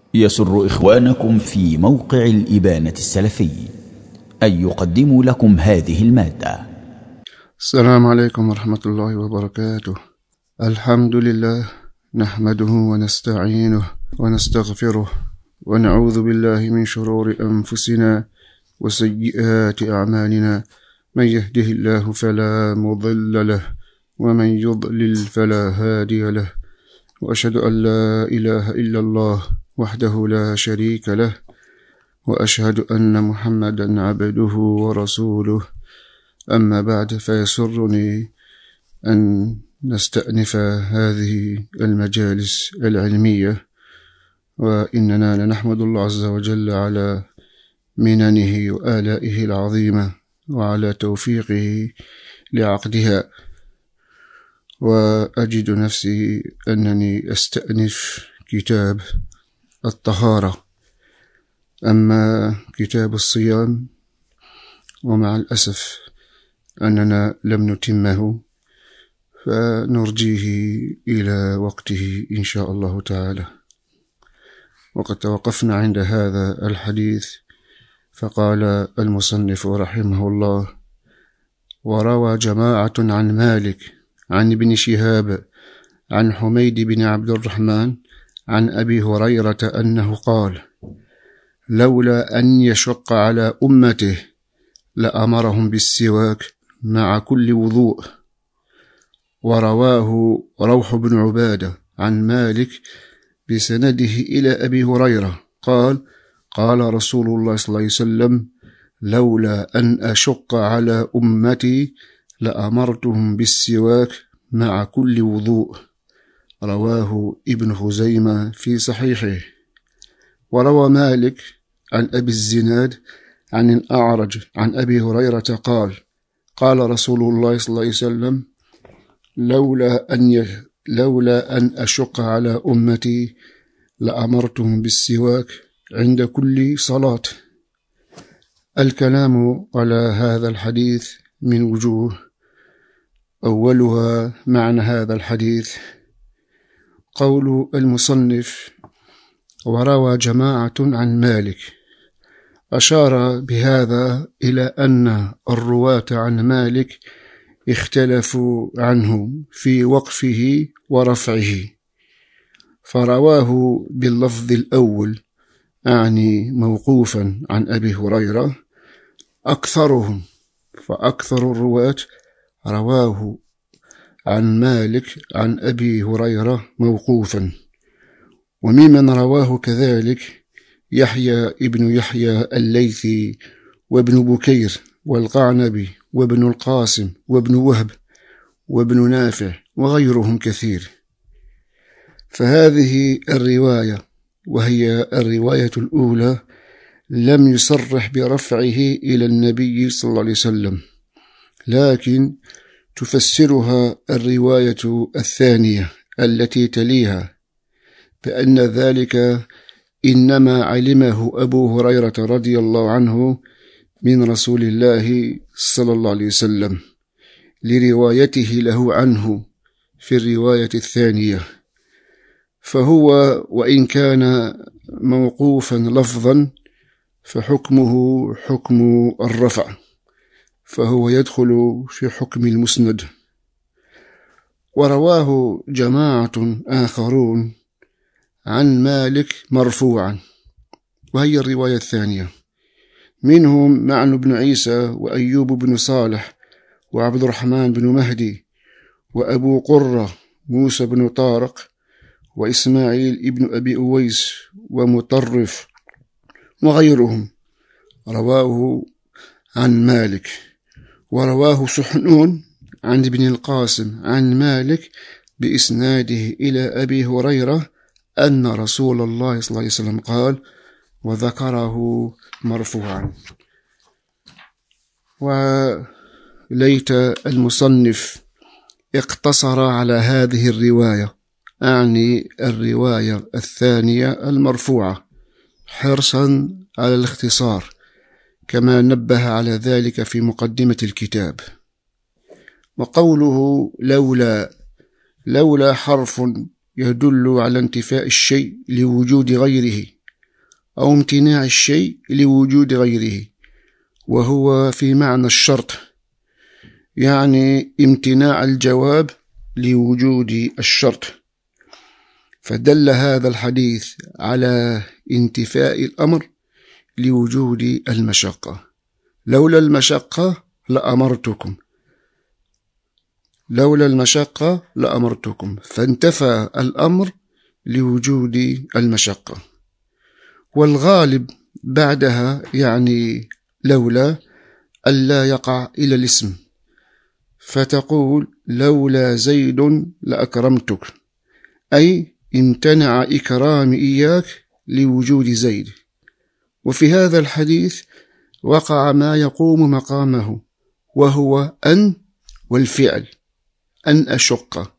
يسر إخوانكم في موقع الإبانة السلفي أن يقدموا لكم هذه المادة. السلام عليكم ورحمة الله وبركاته. الحمد لله نحمده ونستعينه ونستغفره ونعوذ بالله من شرور أنفسنا وسيئات أعمالنا، من يهده الله فلا مضل له ومن يضلل فلا هادي له، وأشهد أن لا إله إلا الله وحده لا شريك له، وأشهد أن محمدا عبده ورسوله. أما بعد، فيسرني أن نستأنف هذه المجالس العلمية، وإننا لنحمد الله عز وجل على مننه وآلائه العظيمة وعلى توفيقه لعقدها. وأجد نفسي أنني أستأنف كتاب الطهارة، أما كتاب الصيام ومع الأسف أننا لم نتمه، فنرجيه إلى وقته إن شاء الله تعالى. وقد توقفنا عند هذا الحديث، فقال المصنف رحمه الله: وروى جماعة عن مالك عن ابن شهاب عن حميد بن عبد الرحمن عن أبي هريرة أنه قال: لولا أن يشق على أمته لأمرهم بالسواك مع كل وضوء. ورواه روح بن عبادة عن مالك بسنده إلى أبي هريرة قال: قال رسول الله صلى الله عليه وسلم: لولا أن أشق على أمتي لأمرتهم بالسواك مع كل وضوء. رواه ابن خزيمة في صحيحه. وروى مالك عن أبي الزناد عن الأعرج عن أبي هريرة قال: قال رسول الله صلى الله عليه وسلم: لولا أن أشق على أمتي لأمرتهم بالسواك عند كل صلاة. الكلام على هذا الحديث من وجوه، أولها معنى هذا الحديث. قول المصنف: وروى جماعة عن مالك، أشار بهذا إلى أن الرواة عن مالك اختلفوا عنه في وقفه ورفعه، فرواه باللفظ الأول، أعني موقوفا عن أبي هريرة، أكثرهم، فأكثر الرواة رواه عن مالك عن أبي هريرة موقوفا. وممن رواه كذلك يحيى ابن يحيى الليثي وابن بكير والقعنبي وابن القاسم وابن وهب وابن نافع وغيرهم كثير. فهذه الرواية، وهي الرواية الأولى، لم يصرح برفعه إلى النبي صلى الله عليه وسلم، لكن تفسرها الرواية الثانية التي تليها بأن ذلك إنما علمه أبو هريرة رضي الله عنه من رسول الله صلى الله عليه وسلم، لروايته له عنه في الرواية الثانية. فهو وإن كان موقوفا لفظا فحكمه حكم الرفع، فهو يدخل في حكم المسند. ورواه جماعة آخرون عن مالك مرفوعا، وهي الرواية الثانية، منهم معن بن عيسى وأيوب بن صالح وعبد الرحمن بن مهدي وأبو قرة موسى بن طارق وإسماعيل ابن أبي أويس ومطرف وغيرهم رواه عن مالك. ورواه سحنون عن ابن القاسم عن مالك بإسناده إلى أبي هريرة أن رسول الله صلى الله عليه وسلم قال، وذكره مرفوعا. وليت المصنف اقتصر على هذه الرواية، أعني الرواية الثانية المرفوعة، حرصا على الاختصار، كما نبه على ذلك في مقدمة الكتاب. وقوله لولا حرف يدل على انتفاء الشيء لوجود غيره أو امتناع الشيء لوجود غيره، وهو في معنى الشرط، يعني امتناع الجواب لوجود الشرط. فدل هذا الحديث على انتفاء الأمر لوجود المشقة. لولا المشقة لأمرتكم، لولا المشقة لأمرتكم، فانتفى الأمر لوجود المشقة. والغالب بعدها يعني لولا ألا يقع إلى الاسم، فتقول لولا زيد لأكرمتك، أي امتنع إكرام إياك لوجود زيد. وفي هذا الحديث وقع ما يقوم مقامه، وهو أن والفعل، أن أشق،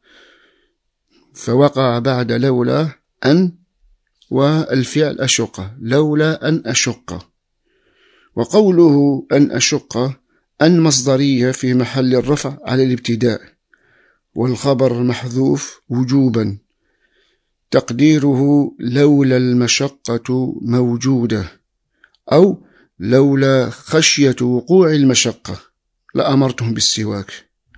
فوقع بعد لولا أن والفعل أشق، لولا أن أشق. وقوله أن أشق أن مصدرية في محل الرفع على الابتداء، والخبر محذوف وجوبا، تقديره لولا المشقة موجودة، أو لولا خشية وقوع المشقة لأمرتهم بالسواك.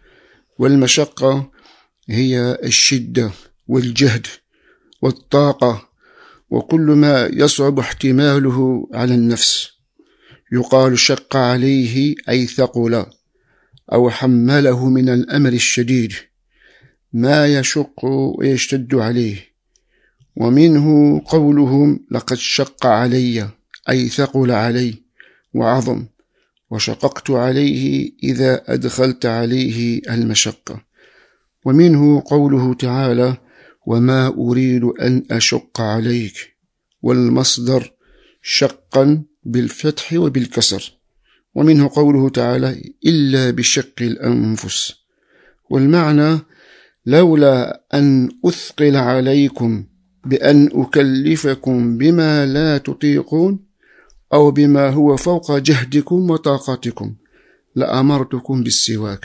والمشقة هي الشدة والجهد والطاقة، وكل ما يصعب احتماله على النفس. يقال شق عليه أي ثقل، أو حمله من الأمر الشديد ما يشق ويشتد عليه. ومنه قولهم لقد شق علي أي ثقل علي وعظم، وشققت عليه إذا أدخلت عليه المشقة. ومنه قوله تعالى وما أريد أن أشق عليك، والمصدر شقا بالفتح وبالكسر. ومنه قوله تعالى إلا بشق الأنفس. والمعنى لولا أن أثقل عليكم بأن أكلفكم بما لا تطيقون أو بما هو فوق جهدكم وطاقتكم لأمرتكم بالسواك.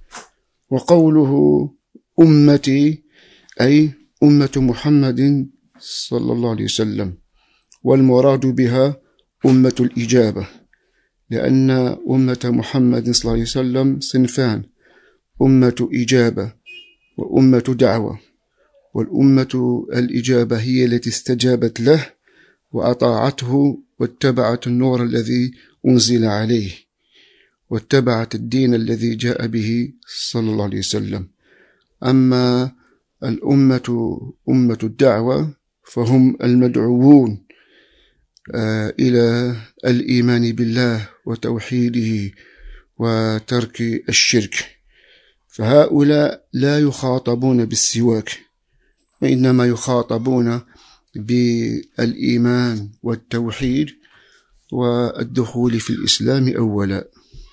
وقوله أمتي أي أمة محمد صلى الله عليه وسلم، والمراد بها أمة الإجابة، لأن أمة محمد صلى الله عليه وسلم صنفان: أمة إجابة وأمة دعوة. والأمة الإجابة هي التي استجابت له وأطاعته واتبعت النور الذي أنزل عليه، واتبعت الدين الذي جاء به صلى الله عليه وسلم. أما الأمة أمة الدعوة فهم المدعوون إلى الإيمان بالله وتوحيده وترك الشرك، فهؤلاء لا يخاطبون بالسواك، وإنما يخاطبون بالإيمان والتوحيد والدخول في الإسلام أولا.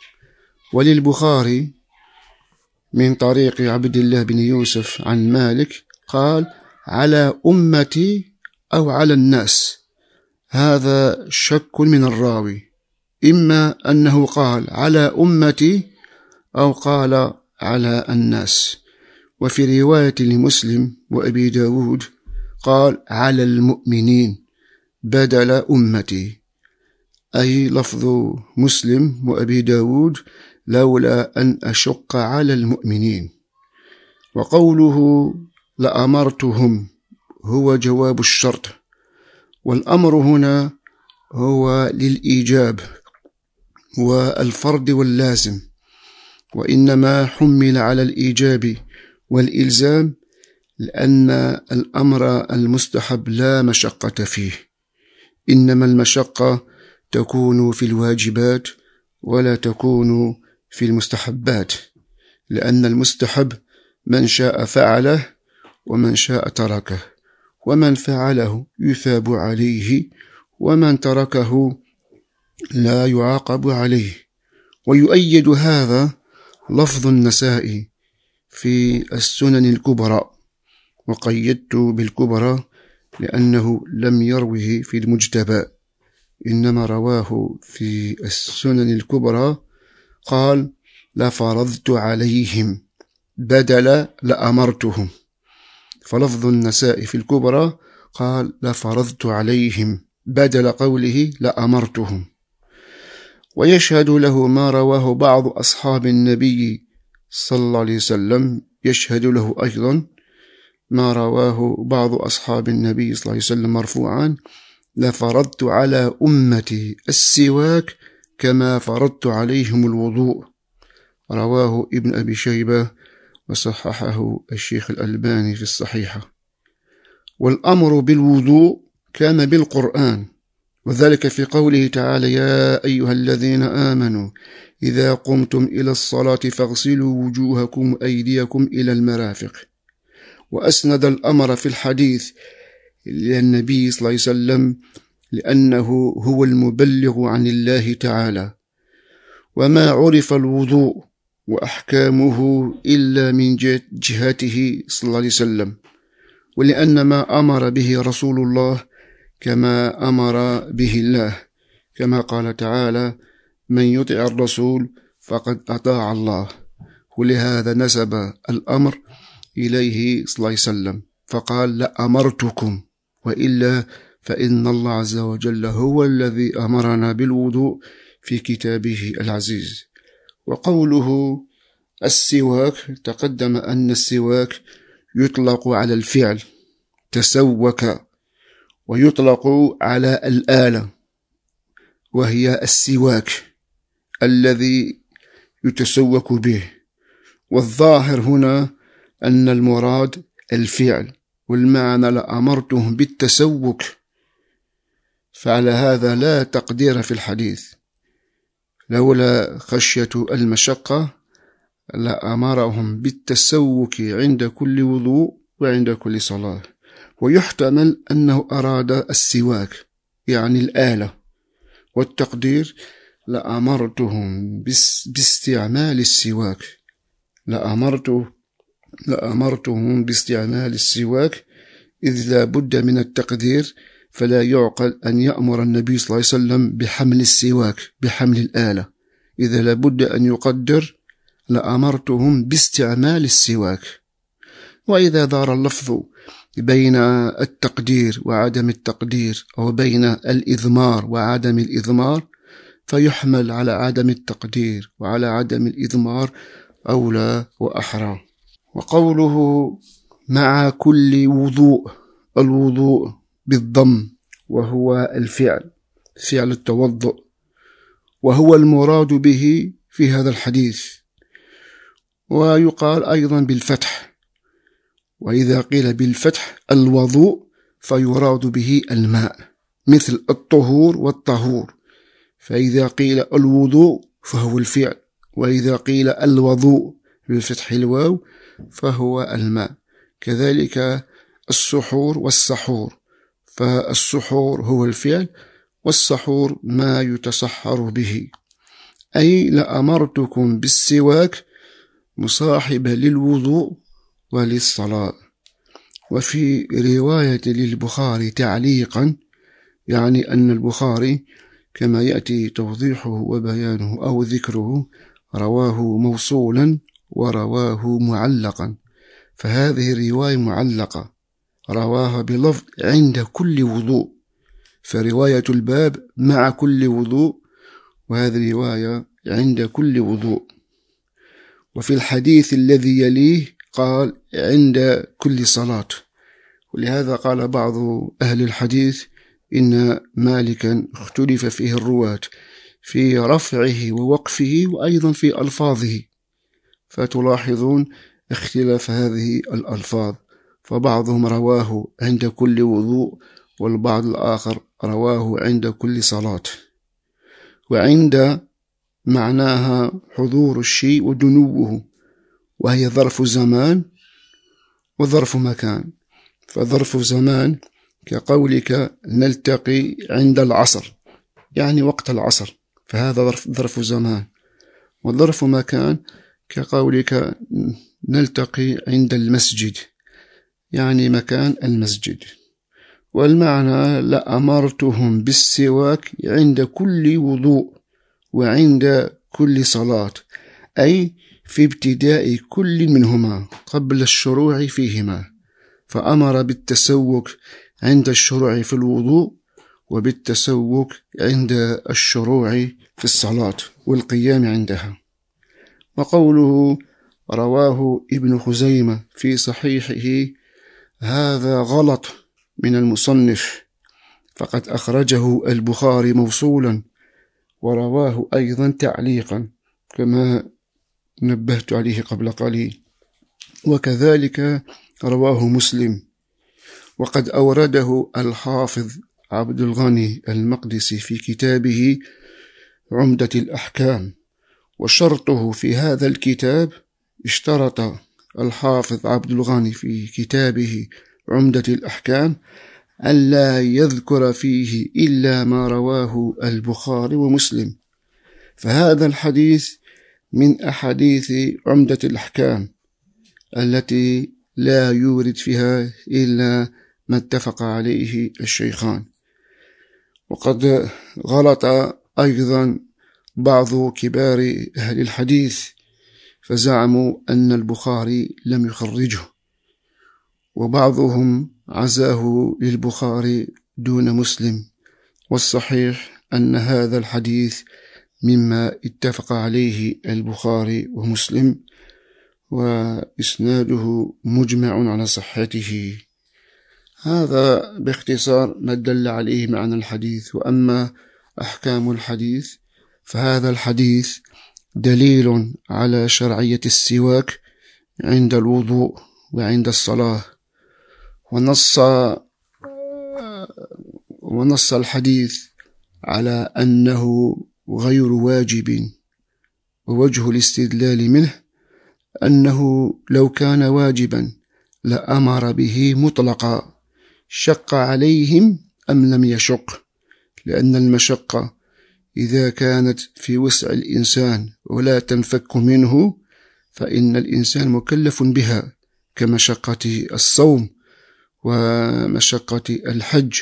وللبخاري من طريق عبد الله بن يوسف عن مالك قال على أمتي أو على الناس. هذا شك من الراوي، إما أنه قال على أمتي أو قال على الناس. وفي رواية لمسلم وأبي داود قال على المؤمنين بدل أمتي، أي لفظ مسلم وأبي داود لولا أن أشق على المؤمنين. وقوله لأمرتهم هو جواب الشرط، والأمر هنا هو للإيجاب والفرض واللازم، وإنما حمل على الإيجاب والإلزام لأن الأمر المستحب لا مشقة فيه، إنما المشقة تكون في الواجبات ولا تكون في المستحبات، لأن المستحب من شاء فعله ومن شاء تركه، ومن فعله يثاب عليه ومن تركه لا يعاقب عليه. ويؤيد هذا لفظ النسائي في السنن الكبرى، وقيدت بالكبرى لأنه لم يروه في المجتبى، إنما رواه في السنن الكبرى قال لفرضت عليهم بدل لأمرتهم. فلفظ النسائي في الكبرى قال لفرضت عليهم بدل قوله لأمرتهم. ويشهد له ما رواه بعض أصحاب النبي صلى الله عليه وسلم، يشهد له أيضا ما رواه بعض أصحاب النبي صلى الله عليه وسلم مرفوعا: لفرضت على أمتي السواك كما فرضت عليهم الوضوء. رواه ابن أبي شيبة وصححه الشيخ الألباني في الصحيحة. والأمر بالوضوء كان بالقرآن، وذلك في قوله تعالى: يا أيها الذين آمنوا إذا قمتم إلى الصلاة فاغسلوا وجوهكم وأيديكم إلى المرافق. وأسند الأمر في الحديث للنبي صلى الله عليه وسلم لأنه هو المبلغ عن الله تعالى. وما عرف الوضوء وأحكامه إلا من جهته صلى الله عليه وسلم، ولأن ما أمر به رسول الله كما أمر به الله، كما قال تعالى: من يطع الرسول فقد أطاع الله. ولهذا نسب الأمر إليه صلى الله عليه وسلم فقال: لأمرتكم، وإلا فإن الله عز وجل هو الذي أمرنا بالوضوء في كتابه العزيز. وقوله السواك، تقدم أن السواك يطلق على الفعل تسوك، ويطلق على الآلة وهي السواك الذي يتسوك به. والظاهر هنا أن المراد الفعل، والمعنى لأمرتهم بالتسوك، فعلى هذا لا تقدير في الحديث. لولا خشية المشقة لأمرهم بالتسوك عند كل وضوء وعند كل صلاة. ويحتمل أنه أراد السواك يعني الآلة، والتقدير لأمرتهم باستعمال السواك، لأمرتهم باستعمال السواك، إذ لا بد من التقدير، فلا يعقل أن يأمر النبي صلى الله عليه وسلم بحمل السواك بحمل الآلة، إذا لا بد أن يقدر لأمرتهم باستعمال السواك. وإذا دار اللفظ بين التقدير وعدم التقدير، أو بين الإضمار وعدم الإضمار، فيحمل على عدم التقدير وعلى عدم الإضمار أولى وأحرى. وقوله مع كل وضوء، الوضوء بالضم، وهو الفعل، فعل التوضؤ، وهو المراد به في هذا الحديث. ويقال أيضا بالفتح، وإذا قيل بالفتح الوضوء فيراد به الماء، مثل الطهور والطهور، فإذا قيل الوضوء فهو الفعل، وإذا قيل الوضوء بفتح الواو فهو الماء. كذلك السحور والسحور، فالسحور هو الفعل، والسحور ما يتسحر به. أي لأمرتكم بالسواك مصاحبة للوضوء وللصلاة. وفي رواية للبخاري تعليقا، يعني أن البخاري كما يأتي توضيحه وبيانه أو ذكره رواه موصولا ورواه معلقا، فهذه رواية معلقة رواها بلفظ عند كل وضوء، فرواية الباب مع كل وضوء، وهذه رواية عند كل وضوء. وفي الحديث الذي يليه قال عند كل صلاة. ولهذا قال بعض أهل الحديث إن مالكا اختلف فيه الرواة في رفعه ووقفه، وأيضا في ألفاظه، فتلاحظون اختلاف هذه الألفاظ، فبعضهم رواه عند كل وضوء، والبعض الآخر رواه عند كل صلاة. وعند معناها حضور الشيء ودنوه، وهي ظرف زمان وظرف مكان. فظرف زمان كقولك نلتقي عند العصر، يعني وقت العصر، فهذا ظرف زمان. وظرف مكان كقولك نلتقي عند المسجد، يعني مكان المسجد. والمعنى لأمرتهم بالسواك عند كل وضوء وعند كل صلاة، أي في ابتداء كل منهما قبل الشروع فيهما، فأمر بالتسوك عند الشروع في الوضوء، وبالتسوق عند الشروع في الصلاة والقيام عندها. وقوله رواه ابن خزيمة في صحيحه هذا غلط من المصنف، فقد أخرجه البخاري موصولا ورواه أيضا تعليقا كما نبهت عليه قبل قليل، وكذلك رواه مسلم، وقد أورده الحافظ عبد الغني المقدسي في كتابه عمدة الأحكام. وشرطه في هذا الكتاب، اشترط الحافظ عبد الغني في كتابه عمدة الأحكام ألا يذكر فيه إلا ما رواه البخاري ومسلم، فهذا الحديث من أحاديث عمدة الأحكام التي لا يورد فيها إلا ما اتفق عليه الشيخان. وقد غلط أيضا بعض كبار أهل الحديث فزعموا أن البخاري لم يخرجه، وبعضهم عزاه للبخاري دون مسلم، والصحيح أن هذا الحديث مما اتفق عليه البخاري ومسلم، وإسناده مجمع على صحته. هذا باختصار ما دل عليه معنى الحديث. وأما أحكام الحديث فهذا الحديث دليل على شرعية السواك عند الوضوء وعند الصلاة، ونص الحديث على أنه غير واجب، ووجه الاستدلال منه أنه لو كان واجبا لأمر به مطلقا، شق عليهم أم لم يشق، لأن المشقة إذا كانت في وسع الإنسان ولا تنفك منه فإن الإنسان مكلف بها، كمشقة الصوم ومشقة الحج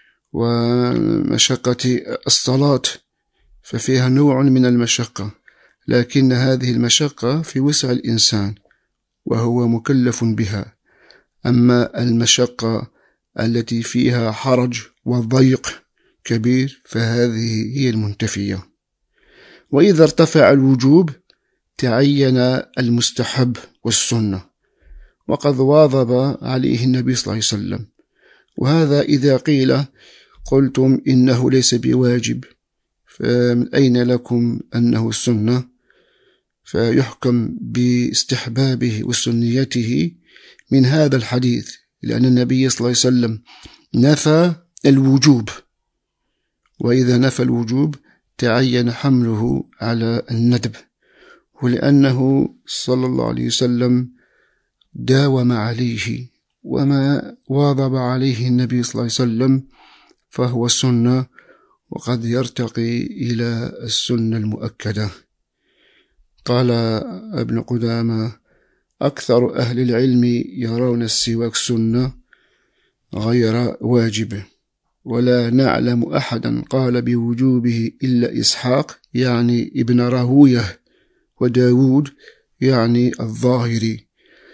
ومشقة الصلاة، ففيها نوع من المشقة، لكن هذه المشقة في وسع الإنسان وهو مكلف بها. أما المشقة التي فيها حرج وضيق كبير فهذه هي المنتفية. وإذا ارتفع الوجوب تعين المستحب والسنة، وقد واظب عليه النبي صلى الله عليه وسلم. وهذا إذا قيل قلتم إنه ليس بواجب، فمن أين لكم أنه السنة؟ فيحكم باستحبابه وسنيته من هذا الحديث، لأن النبي صلى الله عليه وسلم نفى الوجوب، وإذا نفى الوجوب تعين حمله على الندب، ولأنه صلى الله عليه وسلم داوم عليه، وما واظب عليه النبي صلى الله عليه وسلم فهو السنة، وقد يرتقي إلى السنة المؤكدة. قال ابن قدامة أكثر أهل العلم يرون السواك سنة غير واجب، ولا نعلم أحدا قال بوجوبه إلا إسحاق يعني ابن راهويه، وداود يعني الظاهري.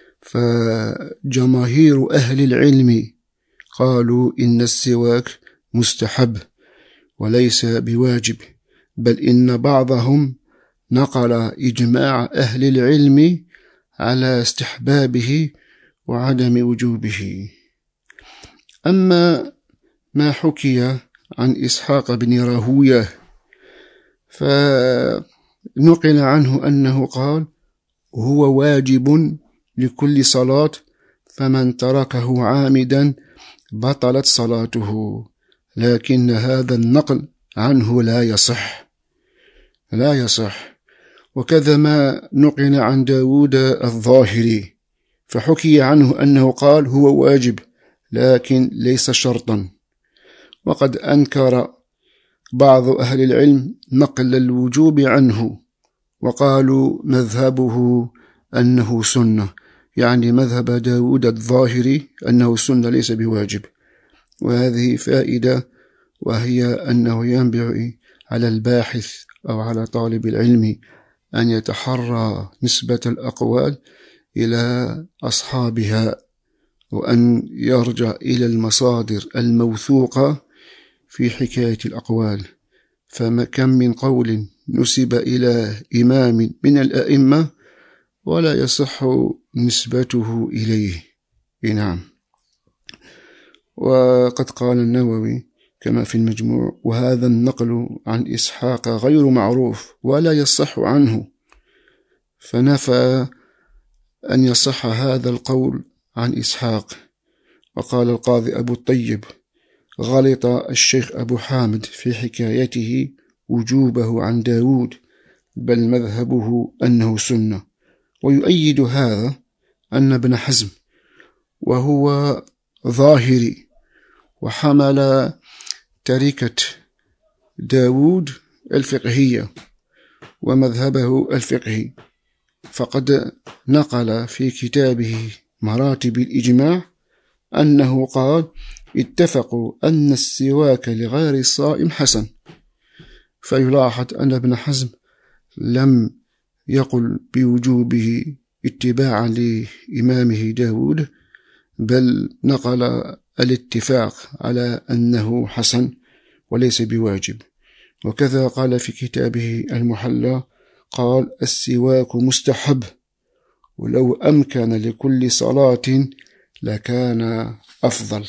فجماهير أهل العلم قالوا إن السواك مستحب وليس بواجب، بل إن بعضهم نقل إجماع أهل العلم على استحبابه وعدم وجوبه. أما ما حكي عن إسحاق بن راهويه فنقل عنه أنه قال هو واجب لكل صلاة، فمن تركه عامدا بطلت صلاته، لكن هذا النقل عنه لا يصح. وكذا ما نقل عن داود الظاهري فحكي عنه أنه قال هو واجب لكن ليس شرطا. وقد أنكر بعض أهل العلم نقل الوجوب عنه، وقالوا مذهبه أنه سنة، يعني مذهب داود الظاهري أنه سنة ليس بواجب. وهذه فائدة، وهي أنه ينبغي على الباحث أو على طالب العلم أن يتحرى نسبة الأقوال إلى أصحابها، وأن يرجع إلى المصادر الموثوقة في حكاية الأقوال، فما كم من قول نسب إلى إمام من الأئمة ولا يصح نسبته إليه. نعم. وقد قال النووي كما في المجموع: وهذا النقل عن إسحاق غير معروف ولا يصح عنه، فنفى أن يصح هذا القول عن إسحاق. وقال القاضي أبو الطيب: غلط الشيخ أبو حامد في حكايته وجوبه عن داود، بل مذهبه أنه سنة. ويؤيد هذا أن ابن حزم وهو ظاهري وحمل تركة داود الفقهية ومذهبه الفقهي، فقد نقل في كتابه مراتب الإجماع أنه قال: اتفقوا أن السواك لغير الصائم حسن. فيلاحظ أن ابن حزم لم يقل بوجوبه اتباعا لإمامه داود، بل نقل الاتفاق على أنه حسن وليس بواجب. وكذا قال في كتابه المحلى، قال: السواك مستحب، ولو أمكن لكل صلاة لكان أفضل.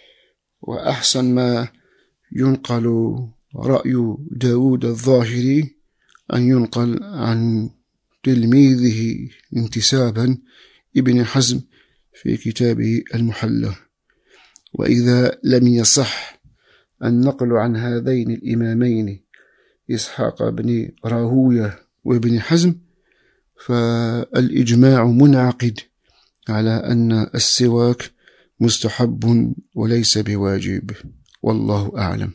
وأحسن ما ينقل رأي داود الظاهري أن ينقل عن تلميذه انتسابا ابن حزم في كتابه المحلى. وإذا لم يصح النقل عن هذين الإمامين إسحاق بن راهوية وابن حزم، فالإجماع منعقد على أن السواك مستحب وليس بواجب، والله أعلم.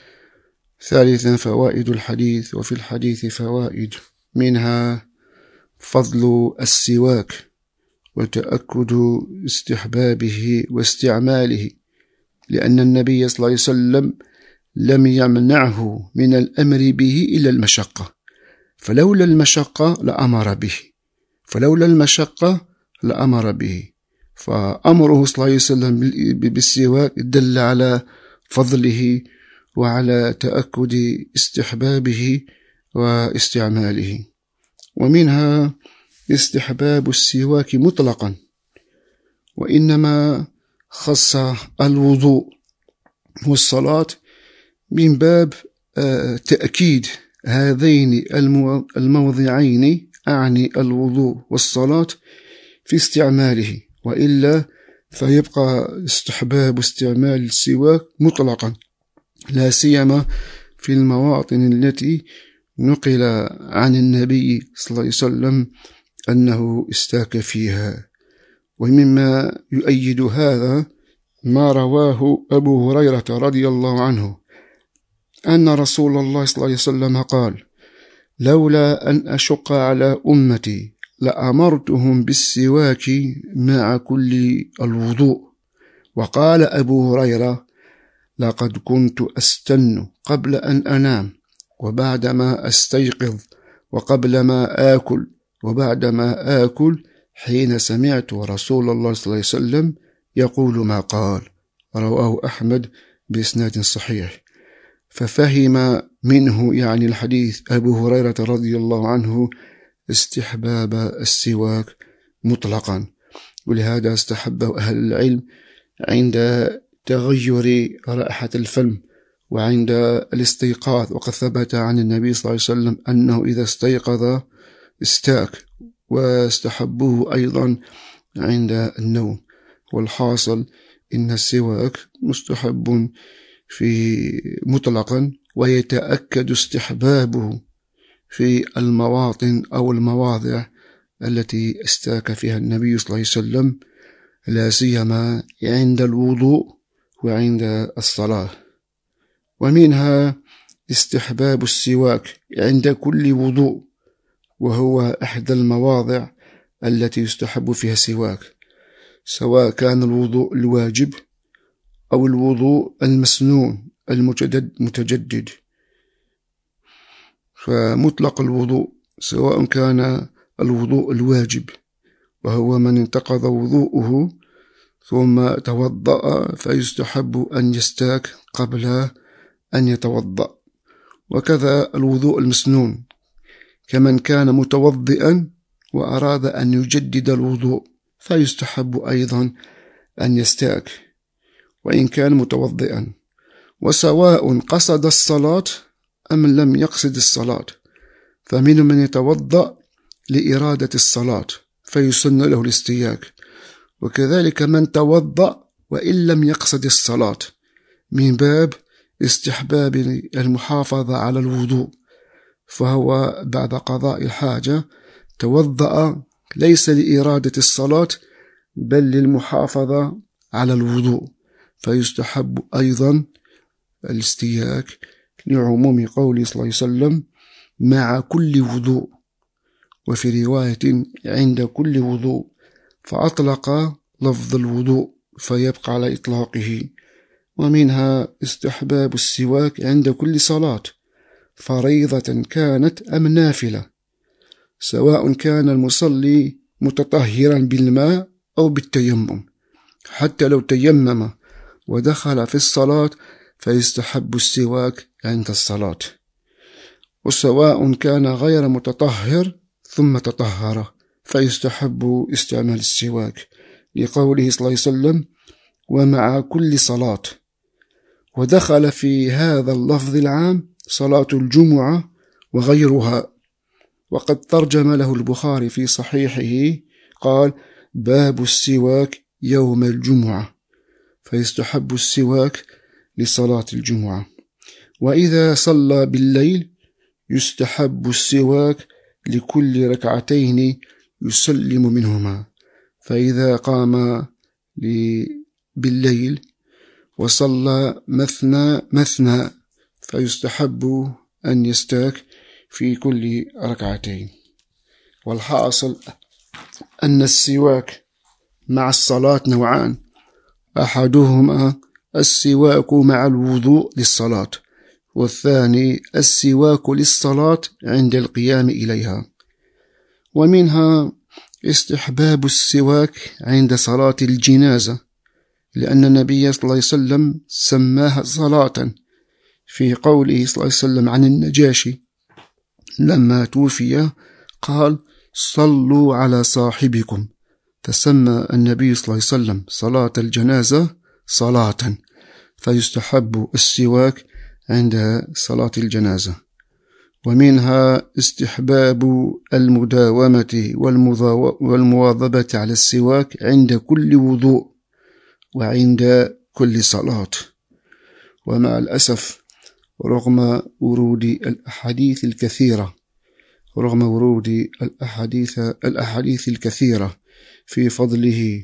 ثالثا، فوائد الحديث. وفي الحديث فوائد، منها فضل السواك وتأكد استحبابه واستعماله، لأن النبي صلى الله عليه وسلم لم يمنعه من الأمر به إلا المشقة، فلولا المشقة لأمر به، فأمره صلى الله عليه وسلم بالسواك دل على فضله وعلى تأكد استحبابه واستعماله. ومنها استحباب السواك مطلقا، وإنما خص الوضوء والصلاة من باب تأكيد هذين الموضعين، أعني الوضوء والصلاة، في استعماله، وإلا فيبقى استحباب استعمال السواك مطلقا، لا سيما في المواطن التي نقل عن النبي صلى الله عليه وسلم أنه استاك فيها. ومما يؤيد هذا ما رواه أبو هريرة رضي الله عنه أن رسول الله صلى الله عليه وسلم قال: لولا أن أشق على أمتي لأمرتهم بالسواك مع كل الوضوء. وقال أبو هريرة: لقد كنت أستن قبل أن أنام، وبعدما أستيقظ، وقبل ما آكل، وبعدما آكل، حين سمعت رسول الله صلى الله عليه وسلم يقول ما قال. رواه أحمد بإسناد صحيح. ففهم منه يعني الحديث أبو هريرة رضي الله عنه استحباب السواك مطلقا، ولهذا استحبه أهل العلم عند تغير رائحة الفم وعند الاستيقاظ. وقد ثبت عن النبي صلى الله عليه وسلم أنه إذا استيقظ استاك، واستحبوه أيضا عند النوم. والحاصل إن السواك مستحب في مطلقا، ويتأكد استحبابه في المواطن أو المواضع التي استاك فيها النبي صلى الله عليه وسلم، لا سيما عند الوضوء وعند الصلاة. ومنها استحباب السواك عند كل وضوء، وهو إحدى المواضع التي يستحب فيها السواك، سواء كان الوضوء الواجب أو الوضوء المسنون المتجدد. فمطلق الوضوء سواء كان الوضوء الواجب، وهو من انتقض وضوءه ثم توضأ، فيستحب أن يستاك قبل أن يتوضأ. وكذا الوضوء المسنون، كمن كان متوضئا وأراد أن يجدد الوضوء فيستحب أيضا أن يستاك وإن كان متوضئا، وسواء قصد الصلاة أم لم يقصد الصلاة، فمن من يتوضأ لإرادة الصلاة فيسن له الاستياك، وكذلك من توضأ وإن لم يقصد الصلاة من باب استحباب المحافظة على الوضوء، فهو بعد قضاء الحاجة توضأ ليس لإرادة الصلاة بل للمحافظة على الوضوء، فيستحب أيضا الاستياك لعموم قوله صلى الله عليه وسلم مع كل وضوء، وفي رواية عند كل وضوء، فأطلق لفظ الوضوء فيبقى على إطلاقه. ومنها استحباب السواك عند كل صلاة فريضة كانت أم نافلة، سواء كان المصلي متطهرا بالماء أو بالتيمم، حتى لو تيمم ودخل في الصلاة فيستحب السواك عند الصلاة، وسواء كان غير متطهر ثم تطهر فيستحب استعمال السواك لقوله صلى الله عليه وسلم ومع كل صلاة، ودخل في هذا اللفظ العام صلاة الجمعة وغيرها. وقد ترجم له البخاري في صحيحه قال باب السواك يوم الجمعة، فيستحب السواك لصلاة الجمعة. وإذا صلى بالليل يستحب السواك لكل ركعتين يسلم منهما، فإذا قام بالليل وصلى مثنى فيستحب أن يستاك في كل ركعتين. والحاصل أن السواك مع الصلاة نوعان، أحدهما السواك مع الوضوء للصلاة، والثاني السواك للصلاة عند القيام إليها. ومنها استحباب السواك عند صلاة الجنازة، لأن النبي صلى الله عليه وسلم سماها صلاة في قوله صلى الله عليه وسلم عن النجاشي لما توفي قال صلوا على صاحبكم، فسمى النبي صلى الله عليه وسلم صلاة الجنازة صلاة، فيستحب السواك عند صلاة الجنازة. ومنها استحباب المداومة والمواظبة على السواك عند كل وضوء وعند كل صلاة. ومع الأسف رغم ورود الأحاديث الكثيرة في فضله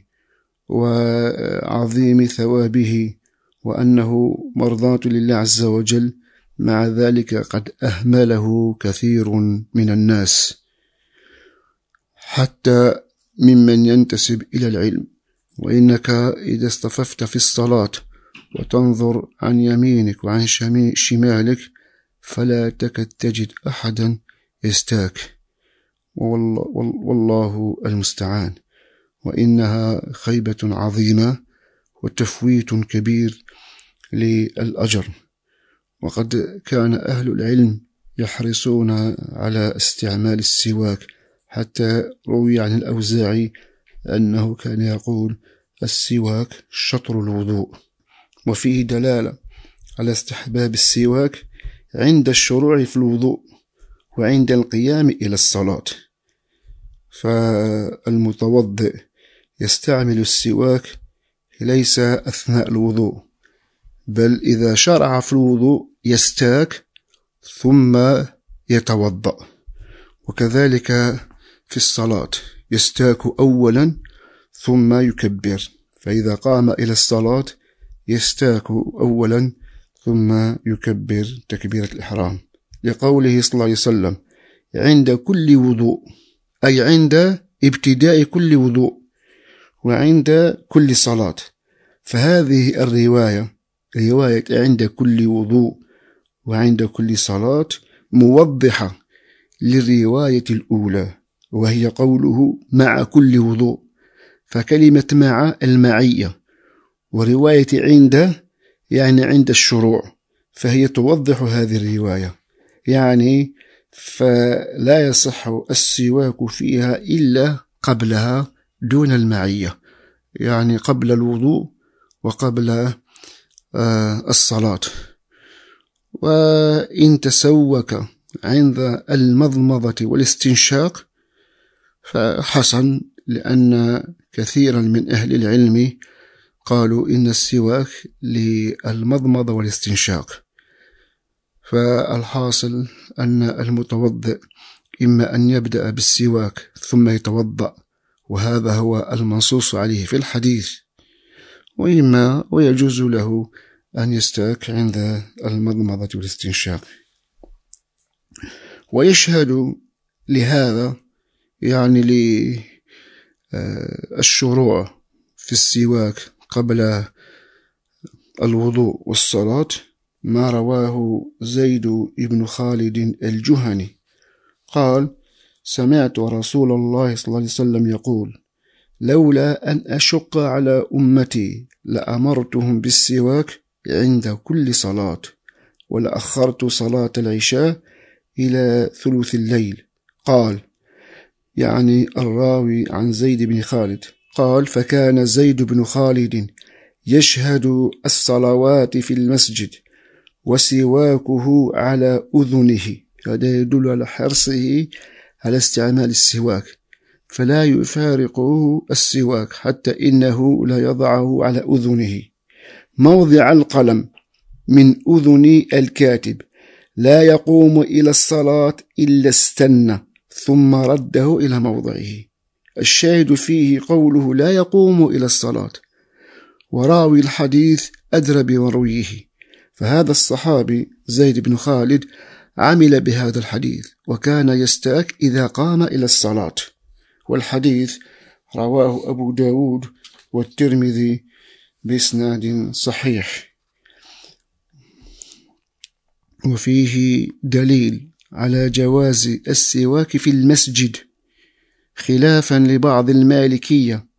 وعظيم ثوابه وأنه مرضاة لله عز وجل، مع ذلك قد أهمله كثير من الناس حتى ممن ينتسب إلى العلم. وإنك إذا اصطففت في الصلاة وتنظر عن يمينك وعن شمالك فلا تكد تجد أحدا يستاك، والله المستعان. وإنها خيبة عظيمة وتفويت كبير للأجر. وقد كان أهل العلم يحرصون على استعمال السواك، حتى روي عن الأوزاعي أنه كان يقول السواك شطر الوضوء. وفيه دلالة على استحباب السواك عند الشروع في الوضوء وعند القيام إلى الصلاة، فالمتوضئ يستعمل السواك ليس أثناء الوضوء، بل إذا شرع في الوضوء يستاك ثم يتوضأ. وكذلك في الصلاة يستاك أولا ثم يكبر، فإذا قام إلى الصلاة يستاك أولا ثم يكبر تكبيرة الإحرام، لقوله صلى الله عليه وسلم عند كل وضوء، أي عند ابتداء كل وضوء وعند كل صلاة. فهذه الرواية رواية عند كل وضوء وعند كل صلاة موضحة للرواية الأولى، وهي قوله مع كل وضوء، فكلمة مع المعية، ورواية عند يعني عند الشروع، فهي توضح هذه الرواية، يعني فلا يصح السواك فيها إلا قبلها دون المعية، يعني قبل الوضوء وقبل الصلاة. وإن تسوك عند المضمضة والاستنشاق فحسن، لأن كثيرا من أهل العلم قالوا إن السواك للمضمضة والاستنشاق. فالحاصل أن المتوضئ إما أن يبدأ بالسواك ثم يتوضأ، وهذا هو المنصوص عليه في الحديث، وإما ويجوز له أن يستاك عند المضمضة والاستنشاق. ويشهد لهذا يعني للشروع في السواك قبل الوضوء والصلاة ما رواه زيد بن خالد الجهني قال: سمعت رسول الله صلى الله عليه وسلم يقول: لولا أن أشق على أمتي لأمرتهم بالسواك عند كل صلاة، ولأخرت صلاة العشاء إلى ثلث الليل. قال، يعني الراوي عن زيد بن خالد قال: فكان زيد بن خالد يشهد الصلوات في المسجد وسواكه على أذنه. هذا يدل على حرصه على استعمال السواك، فلا يفارقه السواك حتى إنه لا يضعه على أذنه موضع القلم من أذن الكاتب، لا يقوم إلى الصلاة إلا استنى ثم رده إلى موضعه. الشاهد فيه قوله لا يقوم إلى الصلاة، وراوي الحديث أدرى بمرويه، فهذا الصحابي زيد بن خالد عمل بهذا الحديث وكان يستاك إذا قام إلى الصلاة. والحديث رواه أبو داود والترمذي بإسناد صحيح. وفيه دليل على جواز السواك في المسجد، خلافا لبعض المالكية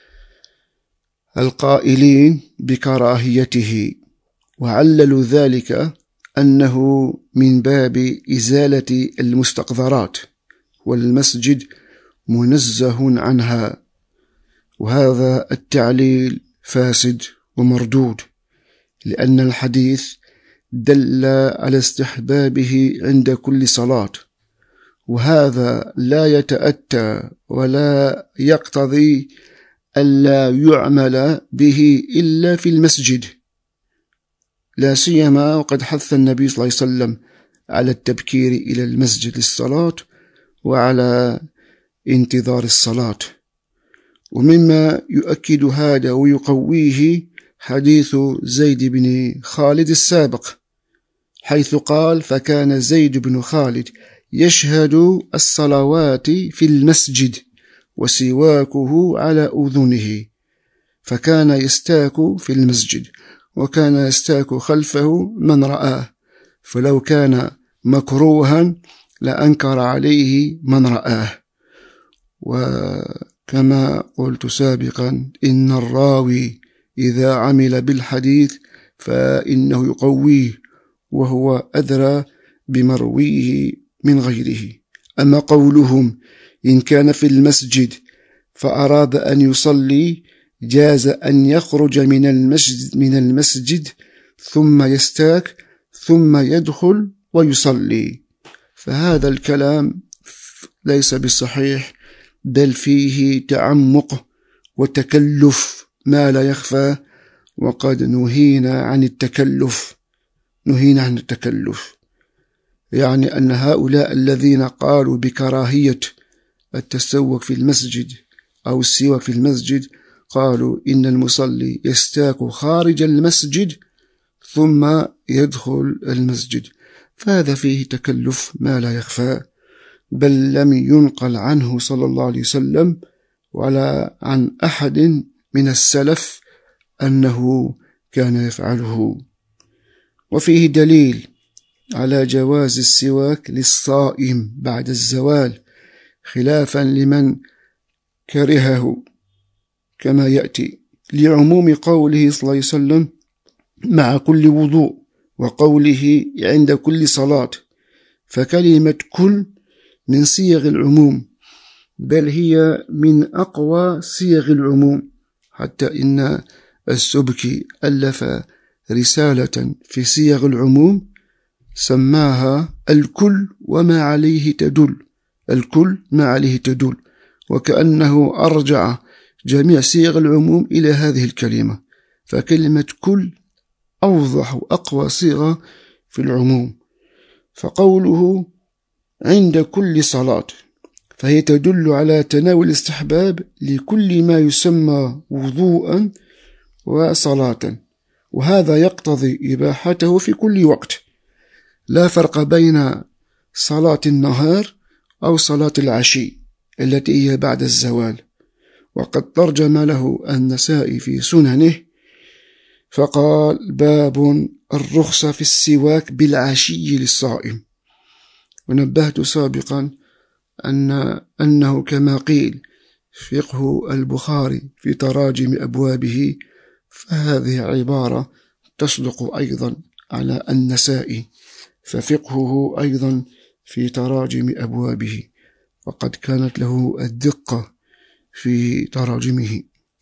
القائلين بكراهيته، وعللوا ذلك أنه من باب إزالة المستقذرات، والمسجد منزه عنها، وهذا التعليل فاسد ومردود، لأن الحديث دل على استحبابه عند كل صلاة، وهذا لا يتأتى ولا يقتضي ألا يعمل به إلا في المسجد، لا سيما وقد حث النبي صلى الله عليه وسلم على التبكير إلى المسجد للصلاة وعلى انتظار الصلاة. ومما يؤكد هذا ويقويه حديث زيد بن خالد السابق، حيث قال: فكان زيد بن خالد يشهد الصلوات في المسجد وسواكه على أذنه، فكان يستاك في المسجد وكان يستاك خلفه من رآه، فلو كان مكروها لأنكر عليه من رآه. وكما قلت سابقا إن الراوي إذا عمل بالحديث فإنه يقويه، وهو أدرى بمرويه من غيره. أما قولهم إن كان في المسجد فأراد أن يصلي جاز أن يخرج من المسجد ثم يستاك ثم يدخل ويصلي، فهذا الكلام ليس بصحيح، بل فيه تعمق وتكلف ما لا يخفى، وقد نهينا عن التكلف، يعني أن هؤلاء الذين قالوا بكراهية التسوق في المسجد أو السواك في المسجد قالوا إن المصلي يستاك خارج المسجد ثم يدخل المسجد، فهذا فيه تكلف ما لا يخفى، بل لم ينقل عنه صلى الله عليه وسلم ولا عن أحد من السلف أنه كان يفعله. وفيه دليل على جواز السواك للصائم بعد الزوال، خلافا لمن كرهه، كما يأتي لعموم قوله صلى الله عليه وسلم: مع كل وضوء وقوله عند كل صلاة، فكلمة كل من صيغ العموم، بل هي من أقوى صيغ العموم، حتى إن السبكي ألف رسالة في صيغ العموم سماها الكل وما عليه تدل، الكل ما عليه تدل، وكأنه أرجع جميع صيغ العموم إلى هذه الكلمة، فكلمة كل أوضح وأقوى صيغة في العموم. فقوله عند كل صلاة فهي تدل على تناول الاستحباب لكل ما يسمى وضوءا وصلاة، وهذا يقتضي إباحته في كل وقت، لا فرق بين صلاة النهار أو صلاة العشي التي هي بعد الزوال. وقد ترجم له النسائي في سننه فقال: باب الرخصة في السواك بالعشي للصائم. ونبهت سابقا أنه كما قيل فقه البخاري في تراجم أبوابه، فهذه عبارة تصدق أيضا على النسائي، ففقهه أيضا في تراجم أبوابه، وقد كانت له الدقة في تراجمه.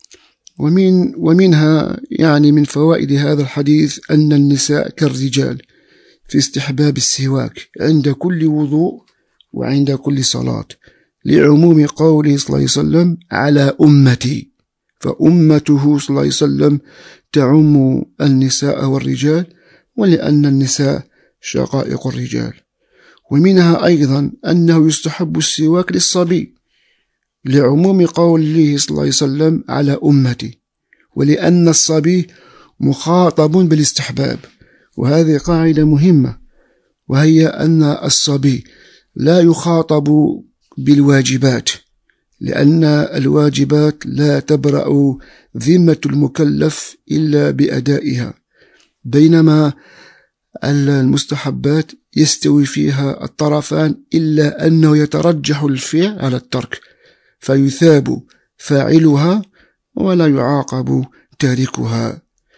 ومنها يعني من فوائد هذا الحديث أن النساء كالرجال في استحباب السواك عند كل وضوء وعند كل صلاة، لعموم قوله صلى الله عليه وسلم على أمتي، فأمته صلى الله عليه وسلم تعم النساء والرجال، ولأن النساء شقائق الرجال. ومنها أيضا أنه يستحب السواك للصبي، لعموم قوله صلى الله عليه وسلم على أمتي، ولأن الصبي مخاطب بالاستحباب. وهذه قاعدة مهمة، وهي أن الصبي لا يخاطب بالواجبات، لأن الواجبات لا تبرأ ذمة المكلف إلا بأدائها، بينما المستحبات يستوي فيها الطرفان، إلا أنه يترجح الفعل على الترك، فيثاب فاعلها ولا يعاقب تاركها.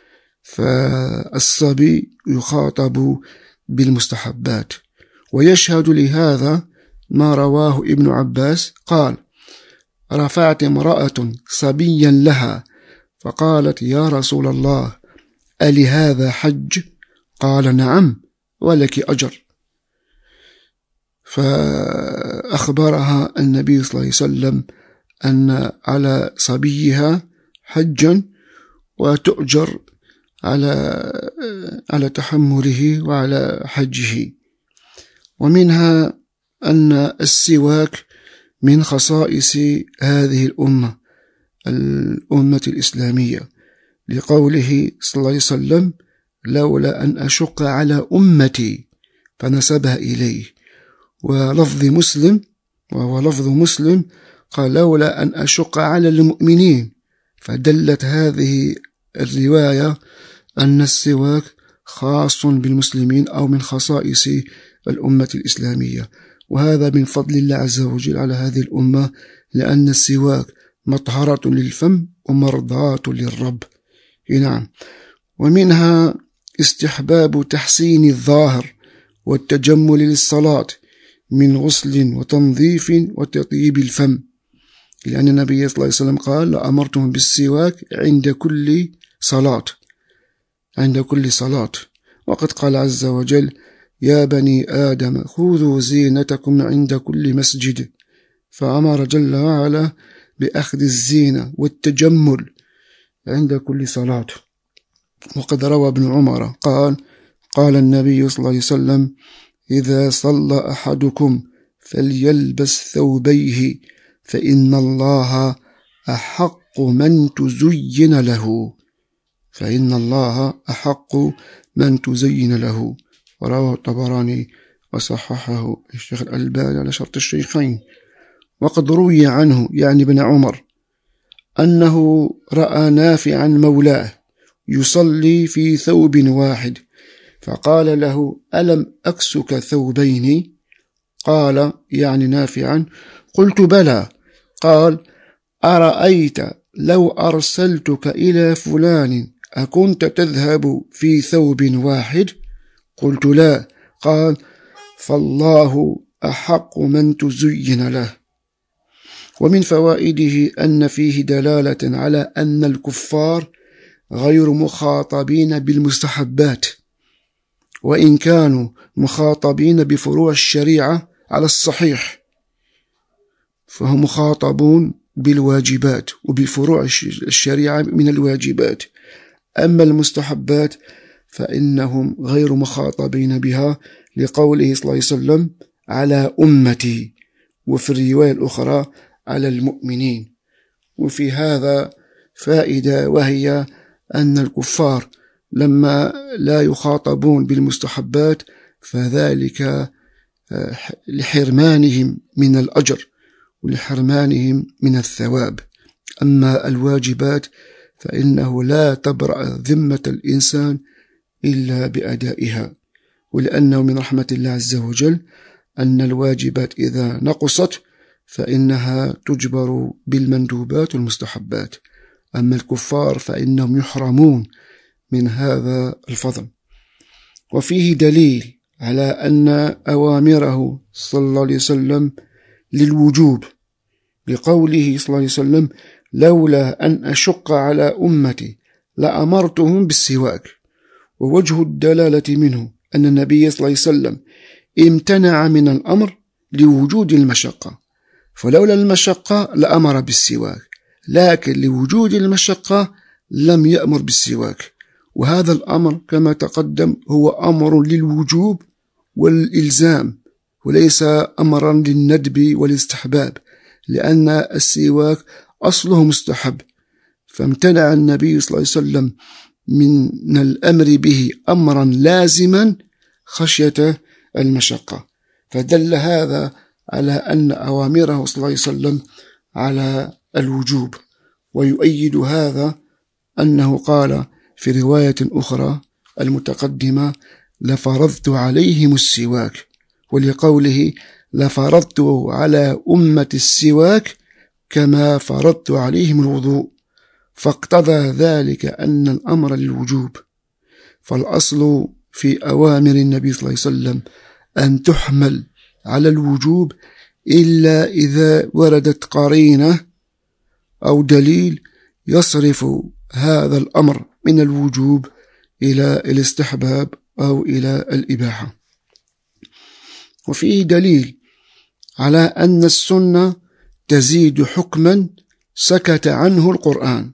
فالصبي يخاطب بالمستحبات. ويشهد لهذا ما رواه ابن عباس قال: رفعت امرأة صبيا لها فقالت: يا رسول الله، ألهذا حج؟ قال: نعم، ولك أجر. فأخبرها النبي صلى الله عليه وسلم أن على صبيها حجا وتؤجر على تحمله وعلى حجه. ومنها أن السواك من خصائص هذه الأمة الإسلامية، لقوله صلى الله عليه وسلم: لولا أن أشق على أمتي، فنسبها إليه. ولفظ مسلم، وهو لفظ مسلم، قال: لولا أن أشق على المؤمنين، فدلت هذه الرواية أن السواك خاص بالمسلمين أو من خصائص الأمة الإسلامية. وهذا من فضل الله عز وجل على هذه الأمة، لأن السواك مطهرة للفم ومرضاة للرب. نعم. ومنها استحباب تحسين الظاهر والتجمل للصلاة من غسل وتنظيف وتطيب الفم، لأن النبي صلى الله عليه وسلم قال: لأمرتهم بالسواك عند كل صلاة، عند كل صلاة. وقد قال عز وجل: يا بني آدم خذوا زينتكم عند كل مسجد، فأمر جل وعلا بأخذ الزينة والتجمل عند كل صلاة. وقد روى ابن عمر قال النبي صلى الله عليه وسلم: إذا صلى أحدكم فليلبس ثوبيه، فإن الله أحق من تزين له، فإن الله أحق من تزين له. ورواه الطبراني وصححه الشيخ الألباني على شرط الشيخين. وقد روي عنه، يعني ابن عمر، أنه رأى نافعا مولاه يصلي في ثوب واحد، فقال له: ألم أكسك ثوبين؟ قال، يعني نافعا: قلت بلى. قال: أرأيت لو أرسلتك إلى فلان أكنت تذهب في ثوب واحد؟ قلت لا. قال: فالله أحق من تزين له. ومن فوائده أن فيه دلالة على أن الكفار غير مخاطبين بالمستحبات، وإن كانوا مخاطبين بفروع الشريعة على الصحيح، فهم مخاطبون بالواجبات وبفروع الشريعة من الواجبات. أما المستحبات فإنهم غير مخاطبين بها، لقوله صلى الله عليه وسلم: على أمتي، وفي الرواية الأخرى: على المؤمنين. وفي هذا فائدة، وهي أن الكفار لما لا يخاطبون بالمستحبات فذلك لحرمانهم من الأجر ولحرمانهم من الثواب. أما الواجبات فإنه لا تبرأ ذمة الإنسان إلا بأدائها، ولأنه من رحمة الله عز وجل أن الواجبات إذا نقصت فإنها تجبر بالمندوبات والمستحبات. أما الكفار فإنهم يحرمون من هذا الفضل. وفيه دليل على أن أوامره صلى الله عليه وسلم للوجوب، لقوله صلى الله عليه وسلم: لولا أن أشق على أمتي لأمرتهم بالسواك. ووجه الدلالة منه أن النبي صلى الله عليه وسلم امتنع من الأمر لوجود المشقة، فلولا المشقة لأمر بالسواك، لكن لوجود المشقة لم يأمر بالسواك. وهذا الأمر كما تقدم هو أمر للوجوب والإلزام، وليس أمرا للندب والاستحباب، لأن السواك أصله مستحب، فامتنع النبي صلى الله عليه وسلم من الأمر به أمرا لازما خشية المشقة. فدل هذا على أن أوامره صلى الله عليه وسلم على الوجوب. ويؤيد هذا أنه قال في رواية أخرى المتقدمة: لفرضت عليهم السواك، ولقوله: لفرضت على أمة السواك كما فرضت عليهم الوضوء، فاقتضى ذلك أن الأمر للوجوب. فالأصل في أوامر النبي صلى الله عليه وسلم أن تحمل على الوجوب إلا إذا وردت قرينة أو دليل يصرف هذا الأمر من الوجوب إلى الاستحباب أو إلى الإباحة. وفيه دليل على أن السنة تزيد حكما سكت عنه القرآن،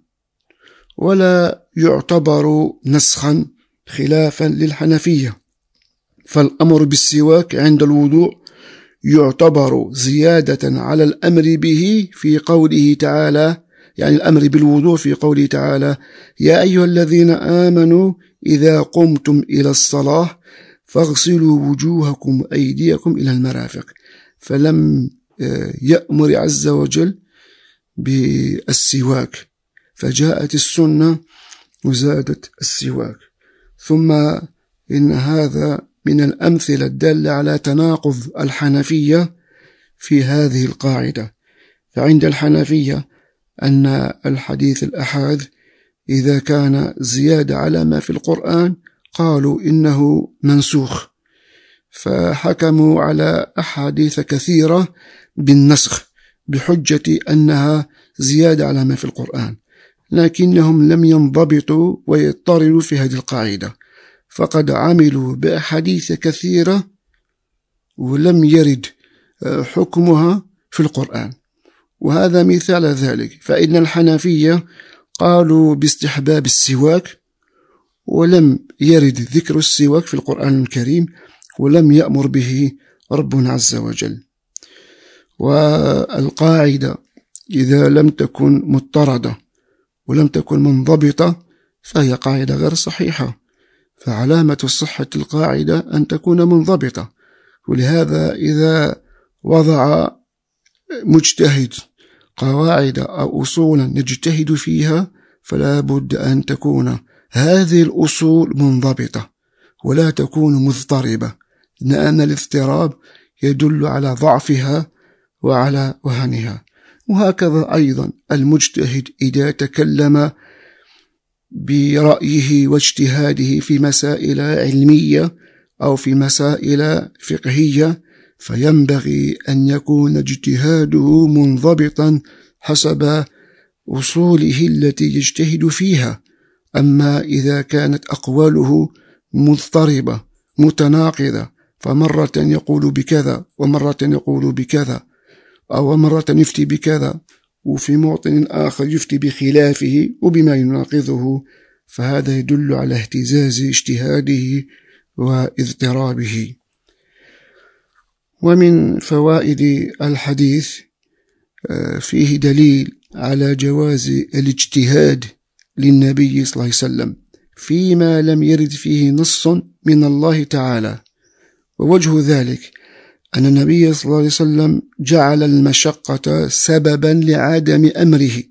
ولا يعتبر نسخا خلافا للحنفية، فالأمر بالسواك عند الوضوء يعتبر زيادة على الأمر به في قوله تعالى، يعني الأمر بالوضوء في قوله تعالى: يا أيها الذين آمنوا إذا قمتم إلى الصلاة فاغسلوا وجوهكم وأيديكم إلى المرافق. فلم يأمر عز وجل بالسواك، فجاءت السنة وزادت السواك. ثم إن هذا من الأمثلة الدالة على تناقض الحنفية في هذه القاعدة. فعند الحنفية أن الحديث الأحاد إذا كان زيادة على ما في القرآن قالوا إنه منسوخ، فحكموا على أحاديث كثيرة بالنسخ بحجة أنها زيادة على ما في القرآن، لكنهم لم ينضبطوا ويضطروا في هذه القاعدة، فقد عملوا بأحاديث كثيرة ولم يرد حكمها في القرآن. وهذا مثال ذلك، فإن الحنفية قالوا باستحباب السواك ولم يرد ذكر السواك في القرآن الكريم، ولم يأمر به ربنا عز وجل. والقاعدة إذا لم تكن مضطردة ولم تكن منضبطة فهي قاعدة غير صحيحة، فعلامة صحة القاعدة أن تكون منضبطة. ولهذا إذا وضع مجتهد قواعد أو أصولا نجتهد فيها فلا بد أن تكون هذه الأصول منضبطة ولا تكون مضطربة، لأن الاضطراب يدل على ضعفها وعلى وهنها. وهكذا أيضا المجتهد إذا تكلم برأيه واجتهاده في مسائل علمية أو في مسائل فقهية فينبغي أن يكون اجتهاده منضبطا حسب أصوله التي يجتهد فيها. أما إذا كانت أقواله مضطربة متناقضة، فمرة يقول بكذا ومرة يقول بكذا، أو مرة يفتي بكذا وفي موطن آخر يفتي بخلافه وبما يناقضه، فهذا يدل على اهتزاز اجتهاده واضطرابه. ومن فوائد الحديث فيه دليل على جواز الاجتهاد للنبي صلى الله عليه وسلم فيما لم يرد فيه نص من الله تعالى. ووجه ذلك أن النبي صلى الله عليه وسلم جعل المشقة سببا لعدم أمره.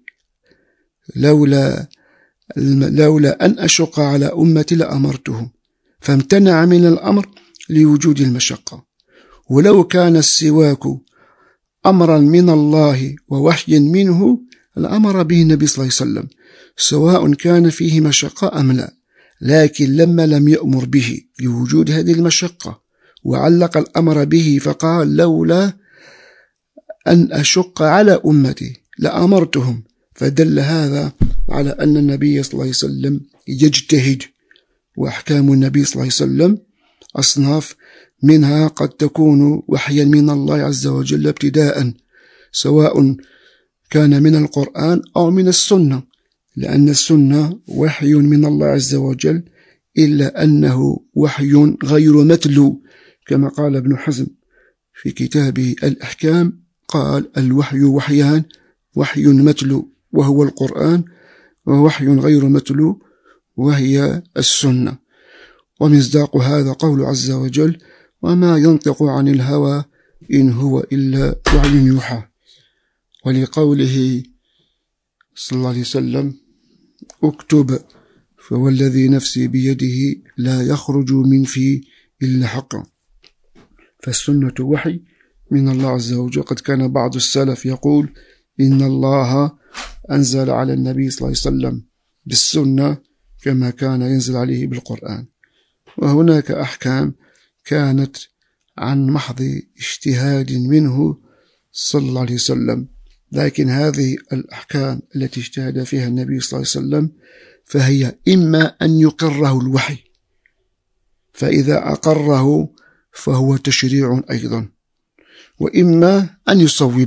لولا أن أشق على أمتي لأمرتهم، فامتنع من الأمر لوجود المشقة. ولو كان السواك أمرا من الله ووحي منه لأمر به النبي صلى الله عليه وسلم، سواء كان فيه مشقة أم لا. لكن لما لم يأمر به لوجود هذه المشقة وعلق الأمر به فقال لولا أن أشق على أمتي لأمرتهم، فدل هذا على أن النبي صلى الله عليه وسلم يجتهد. وأحكام النبي صلى الله عليه وسلم أصناف، منها قد تكون وحيا من الله عز وجل ابتداء، سواء كان من القرآن أو من السنة، لأن السنة وحي من الله عز وجل، إلا أنه وحي غير متلو، كما قال ابن حزم في كتابه الأحكام، قال الوحي وحيان: وحي متلو وهو القرآن، ووحي غير متلو وهي السنة. ومصداق هذا قول عز وجل: وما ينطق عن الهوى إن هو إلا وحي يوحى. ولقوله صلى الله عليه وسلم: اكتب فوالذي نفسي بيده لا يخرج من في إلا حقا. فالسنة وحي من الله عز وجل. قد كان بعض السلف يقول إن الله أنزل على النبي صلى الله عليه وسلم بالسنة كما كان ينزل عليه بالقرآن. وهناك أحكام كانت عن محض اجتهاد منه صلى الله عليه وسلم، لكن هذه الأحكام التي اجتهد فيها النبي صلى الله عليه وسلم فهي إما أن يقره الوحي، فإذا أقره فهو تشريع أيضا، وإما أن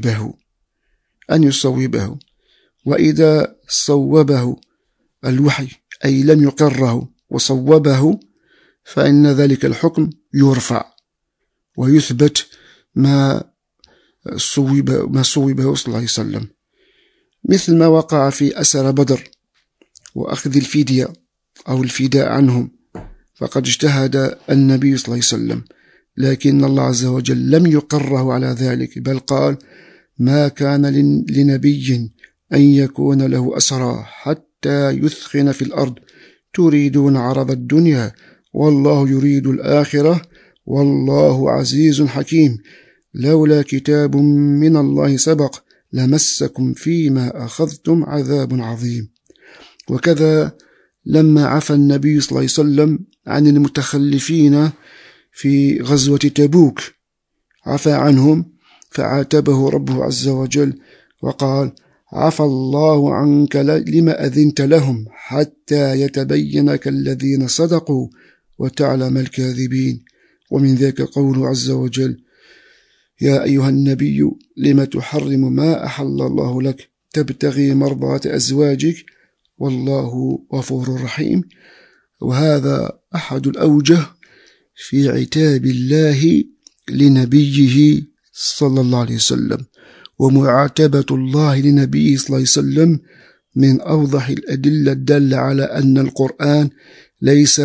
يصوبه. وإذا صوبه الوحي أي لم يقره وصوبه، فإن ذلك الحكم يرفع ويثبت ما صوبه صلى الله عليه وسلم، مثل ما وقع في أسر بدر وأخذ الفدية أو الفداء عنهم، فقد اجتهد النبي صلى الله عليه وسلم، لكن الله عز وجل لم يقره على ذلك، بل قال: ما كان لنبي أن يكون له أسرى حتى يثخن في الأرض تريدون عرض الدنيا والله يريد الآخرة والله عزيز حكيم، لولا كتاب من الله سبق لمسكم فيما أخذتم عذاب عظيم. وكذا لما عفى النبي صلى الله عليه وسلم عن المتخلفين في غزوة تبوك، عفى عنهم فعاتبه ربه عز وجل وقال: عفى الله عنك لما أذنت لهم حتى يتبينك الذين صدقوا وتعلم الكاذبين. ومن ذاك قوله عز وجل: يا أيها النبي لم تحرم ما أحل الله لك تبتغي مرضات أزواجك والله غفور رحيم. وهذا أحد الأوجه في عتاب الله لنبيه صلى الله عليه وسلم، ومعاتبة الله لنبيه صلى الله عليه وسلم من أوضح الأدلة الدالة على أن القرآن ليس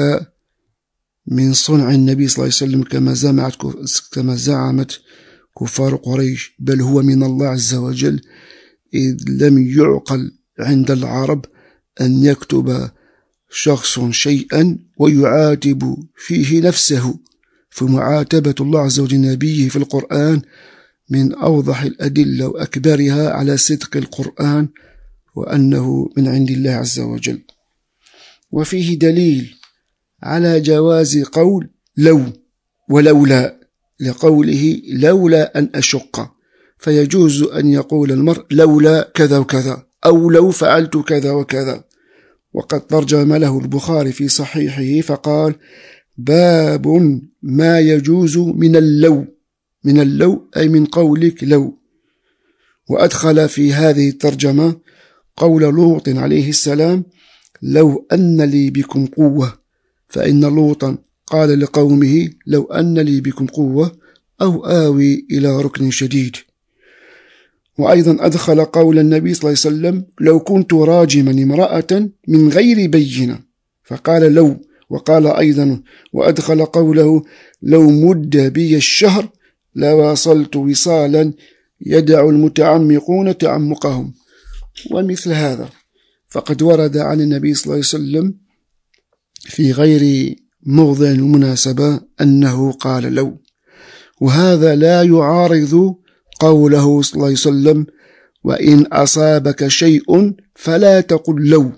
من صنع النبي صلى الله عليه وسلم كما زعمت كفار قريش، بل هو من الله عز وجل، إذ لم يعقل عند العرب أن يكتب شخص شيئا ويعاتب فيه نفسه، فمعاتبة الله عز وجل نبيه في القرآن من أوضح الأدلة وأكبرها على صدق القرآن وأنه من عند الله عز وجل. وفيه دليل على جواز قول لو ولولا لقوله لولا أن أشق، فيجوز أن يقول المرء لولا كذا وكذا أو لو فعلت كذا وكذا. وقد ترجم له البخاري في صحيحه فقال باب ما يجوز من اللو، من اللو أي من قولك لو. وأدخل في هذه الترجمة قول لوط عليه السلام لو أن لي بكم قوة، فإن لوطا قال لقومه لو أن لي بكم قوة أو آوي إلى ركن شديد. وأيضا أدخل قول النبي صلى الله عليه وسلم لو كنت راجما امرأة من غير بينة، فقال لو. وقال أيضا وأدخل قوله لو مد بي الشهر لواصلت وصالا يدع المتعمقون تعمقهم، ومثل هذا. فقد ورد عن النبي صلى الله عليه وسلم في غير موضع المناسبة أنه قال لو، وهذا لا يعارض قوله صلى الله عليه وسلم وإن أصابك شيء فلا تقل لو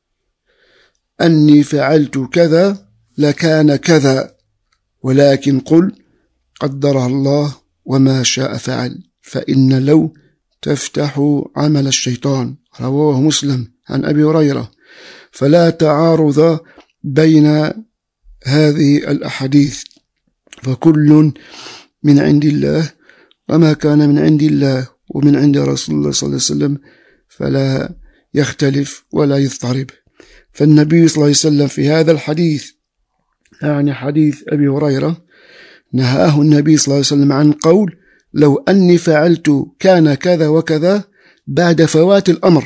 أني فعلت كذا لكان كذا، ولكن قل قدرها الله وما شاء فعل، فإن لو تفتح عمل الشيطان. رواه مسلم عن أبي هريرة. فلا تعارض بين هذه الأحاديث، فكل من عند الله، وما كان من عند الله ومن عند رسول الله صلى الله عليه وسلم فلا يختلف ولا يضطرب. فالنبي صلى الله عليه وسلم في هذا الحديث، يعني حديث أبي هريرة، نهاه النبي صلى الله عليه وسلم عن قول لو أني فعلت كان كذا وكذا بعد فوات الأمر،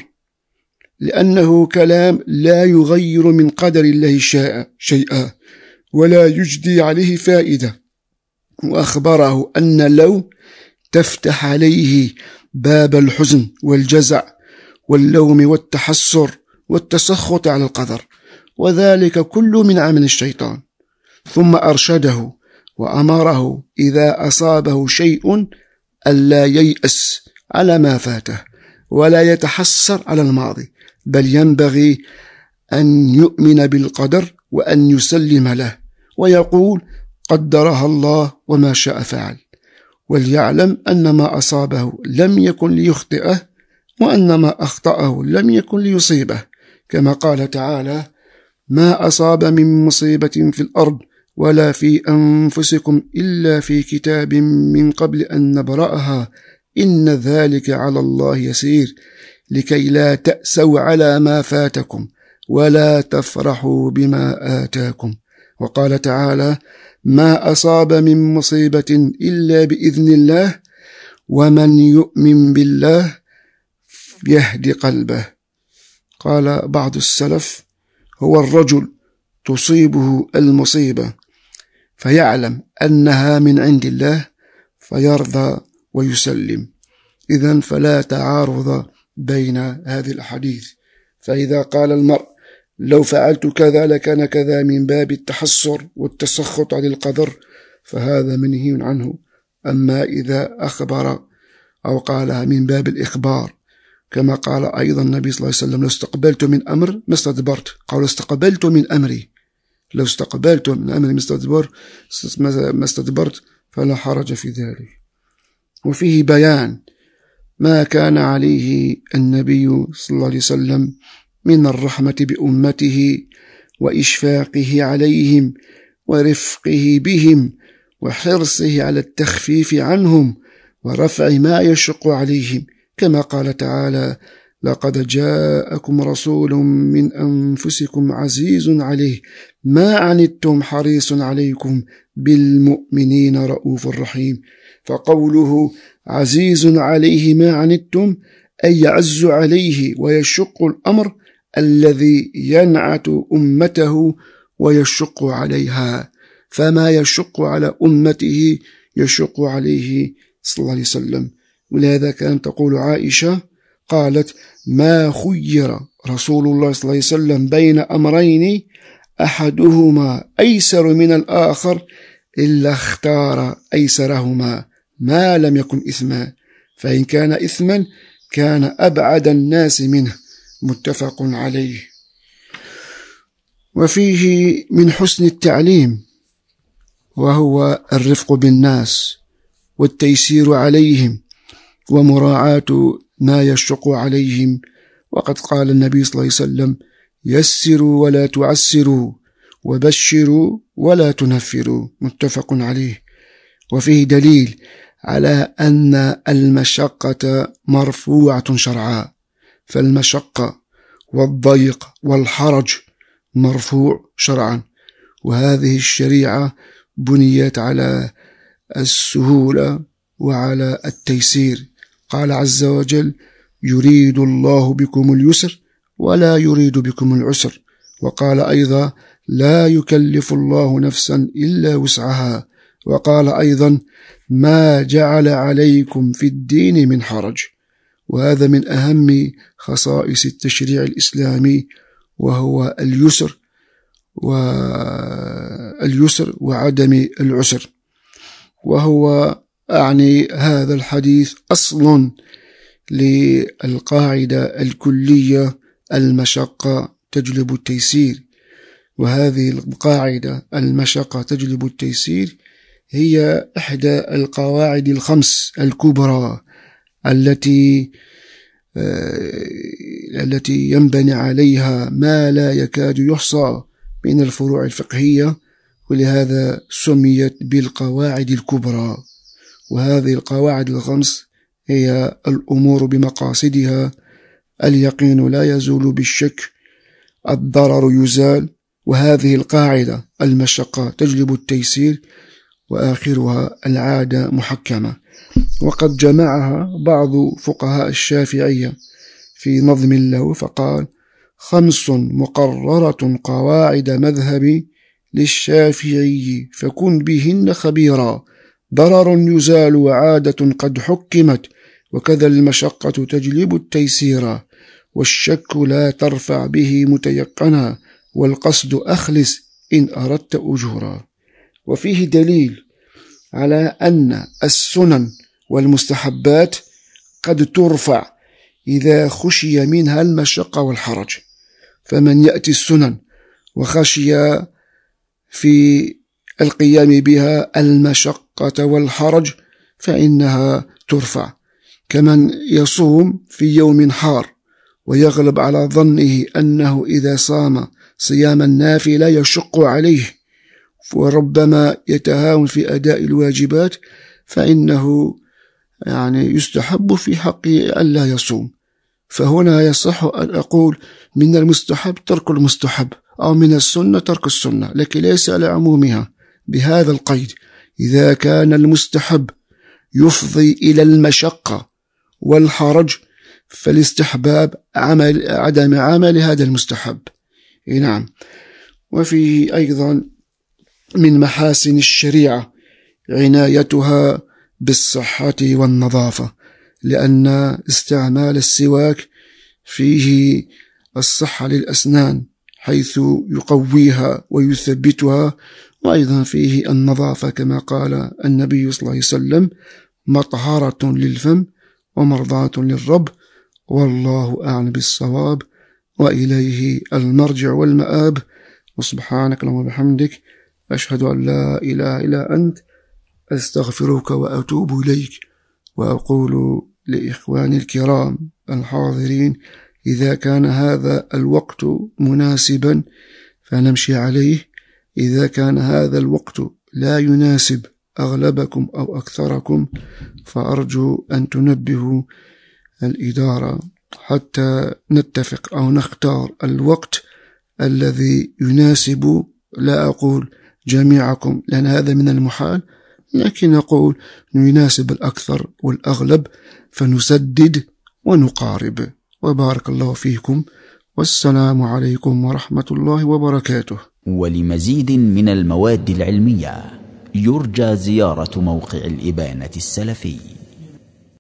لأنه كلام لا يغير من قدر الله شيئا ولا يجدي عليه فائدة. وأخبره أن لو تفتح عليه باب الحزن والجزع واللوم والتحسر والتسخط على القدر، وذلك كل من عمل الشيطان. ثم أرشده وأمره إذا أصابه شيء ألا ييأس على ما فاته ولا يتحسر على الماضي، بل ينبغي أن يؤمن بالقدر وأن يسلم له ويقول قدرها الله وما شاء فعل، وليعلم أن ما أصابه لم يكن ليخطئه وأن ما أخطأه لم يكن ليصيبه، كما قال تعالى ما أصاب من مصيبة في الأرض ولا في أنفسكم إلا في كتاب من قبل أن نبرأها إن ذلك على الله يسير لكي لا تأسوا على ما فاتكم ولا تفرحوا بما آتاكم. وقال تعالى ما أصاب من مصيبة إلا بإذن الله ومن يؤمن بالله يهدي قلبه. قال بعض السلف هو الرجل تصيبه المصيبة فيعلم أنها من عند الله فيرضى ويسلم. إذن فلا تعارض بين هذه الأحاديث. فإذا قال المرء لو فعلت كذا لكان كذا من باب التحسر والتسخط على القدر فهذا منهي عنه. أما إذا أخبر أو قالها من باب الإخبار، كما قال أيضا النبي صلى الله عليه وسلم لو استقبلت من أمر ما استدبرت، قال استقبلت من أمري، لو استقبلت من أمري ما استدبرت فلا حرج في ذلك. وفيه بيان ما كان عليه النبي صلى الله عليه وسلم من الرحمة بأمته وإشفاقه عليهم ورفقه بهم وحرصه على التخفيف عنهم ورفع ما يشق عليهم، كما قال تعالى لقد جاءكم رسول من أنفسكم عزيز عليه ما عنتم حريص عليكم بالمؤمنين رؤوف رحيم. فقوله عزيز عليه ما عنتم أي يعز عليه ويشق الأمر الذي ينعت أمته ويشق عليها، فما يشق على أمته يشق عليه صلى الله عليه وسلم. ولهذا كانت تقول عائشة قالت ما خير رسول الله صلى الله عليه وسلم بين أمرين أحدهما أيسر من الآخر إلا اختار أيسرهما ما لم يكن إثما، فإن كان إثما كان أبعد الناس منه، متفق عليه. وفيه من حسن التعليم وهو الرفق بالناس والتيسير عليهم ومراعاة ما يشق عليهم. وقد قال النبي صلى الله عليه وسلم: يسروا ولا تعسروا وبشروا ولا تنفروا، متفق عليه. وفيه دليل على أن المشقة مرفوعة شرعا، فالمشقة والضيق والحرج مرفوع شرعا، وهذه الشريعة بنيت على السهولة وعلى التيسير. قال عز وجل: يريد الله بكم اليسر ولا يريد بكم العسر. وقال أيضا: لا يكلف الله نفسا إلا وسعها. وقال أيضا: ما جعل عليكم في الدين من حرج. وهذا من أهم خصائص التشريع الإسلامي، وهو اليسر وعدم العسر. وهو أعني هذا الحديث أصل للقاعدة الكلية: المشقة تجلب التيسير. وهذه القاعدة المشقة تجلب التيسير هي إحدى القواعد الخمس الكبرى التي ينبني عليها ما لا يكاد يحصى من الفروع الفقهية، ولهذا سميت بالقواعد الكبرى. وهذه القواعد الخمس هي: الأمور بمقاصدها، اليقين لا يزول بالشك، الضرر يزال، وهذه القاعدة المشقة تجلب التيسير، وآخرها العادة محكمة. وقد جمعها بعض فقهاء الشافعية في نظم له فقال: 5 مقررة قواعد مذهبي للشافعي فكن بهن خبيرا، ضرر يزال وعادة قد حكمت، وكذا المشقة تجلب التيسير، والشك لا ترفع به متيقنا، والقصد أخلص إن أردت أجورا. وفيه دليل على أن السنن والمستحبات قد ترفع إذا خشي منها المشقة والحرج، فمن يأتي السنن وخشي في القيام بها المشقة والحرج فإنها ترفع، كمن يصوم في يوم حار ويغلب على ظنه أنه إذا صام صيام النافلة يشق عليه وربما يتهاون في أداء الواجبات، فإنه يستحب في حقه ألا يصوم. فهنا يصح أن أقول من المستحب ترك المستحب، أو من السنة ترك السنة، لكن ليس على عمومها، بهذا القيد: إذا كان المستحب يفضي إلى المشقة والحرج فالاستحباب عدم عمل هذا المستحب. نعم. وفي أيضا من محاسن الشريعة عنايتها بالصحة والنظافة، لأن استعمال السواك فيه الصحة للأسنان حيث يقويها ويثبتها، وأيضا فيه النظافة كما قال النبي صلى الله عليه وسلم: مطهرة للفم ومرضاة للرب، والله أعلم بالصواب، وإليه المرجع والمآب. وسبحانك اللهم وبحمدك، أشهد أن لا إله إلا أنت، أستغفرك وأتوب إليك. وأقول لإخواني الكرام الحاضرين: إذا كان هذا الوقت مناسبا فنمشي عليه، إذا كان هذا الوقت لا يناسب أغلبكم أو أكثركم فأرجو أن تنبهوا الإدارة حتى نتفق أو نختار الوقت الذي يناسب، لا أقول جميعكم لأن هذا من المحال، لكن أقول يناسب الأكثر والأغلب، فنسدد ونقارب. وبارك الله فيكم، والسلام عليكم ورحمة الله وبركاته. ولمزيد من المواد العلمية يرجى زيارة موقع الإبانة السلفي.